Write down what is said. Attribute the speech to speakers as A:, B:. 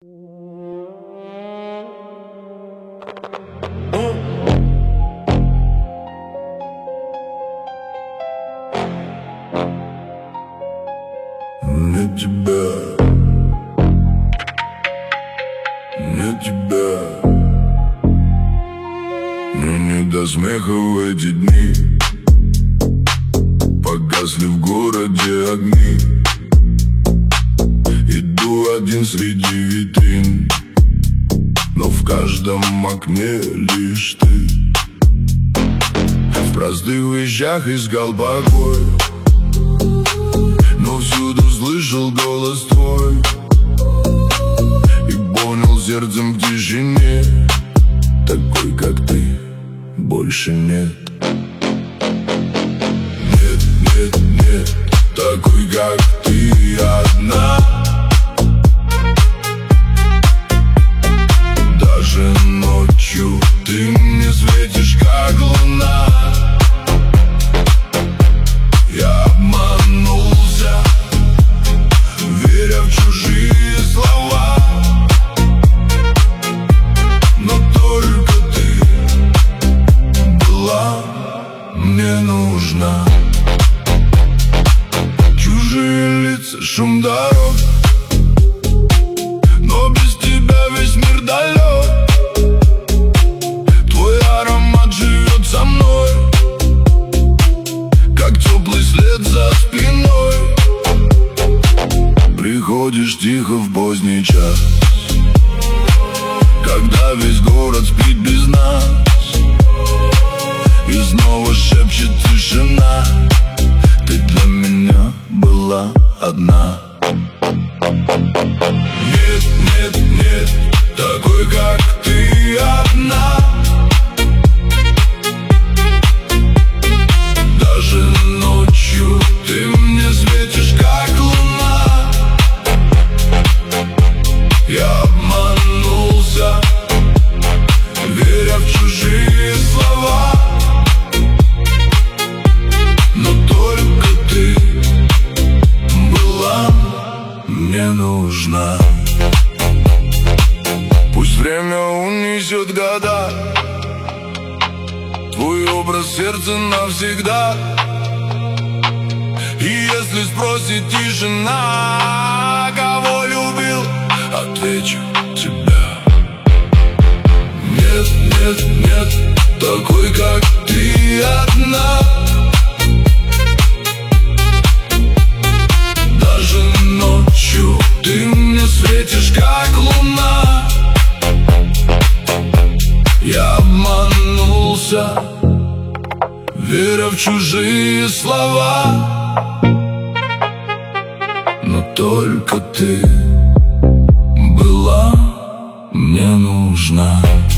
A: Нет тебя, нет тебя. Мне не до смеха в эти дни. Погасли в городе огни. Иду один среди витрин, но в каждом окне лишь ты. В простых вещах искал покой, но всюду слышал голос твой и понял сердцем в тишине: такой, как ты, больше нет. Нет, нет, нет, такой, как ты, одна. Даже ночью ты мне светишь, как луна. Я обманулся, веря в чужие слова, но только ты была мне нужна. Чужие лица, шум дорог, но без тебя весь мир далек. Твой аромат живет со мной, как теплый след за спиной. Приходишь тихо в поздний час, когда весь город спит без нас, и снова шепчет тишина: ты для меня была одна. Нет, нет, нет, такой, как ты, одна. Даже ночью ты мне светишь, как луна. Я обманулся, веря в чужие слова, но только ты была мне нужна. Пусть время унесет года, твой образ в сердце навсегда. И если спросит тишина, кого любил, отвечу: тебя. Нет, нет, нет, такой, как ты, одна. Даже ночью ты мне светишь, как луна. Я обманулся, веря в чужие слова, но только ты была мне нужна.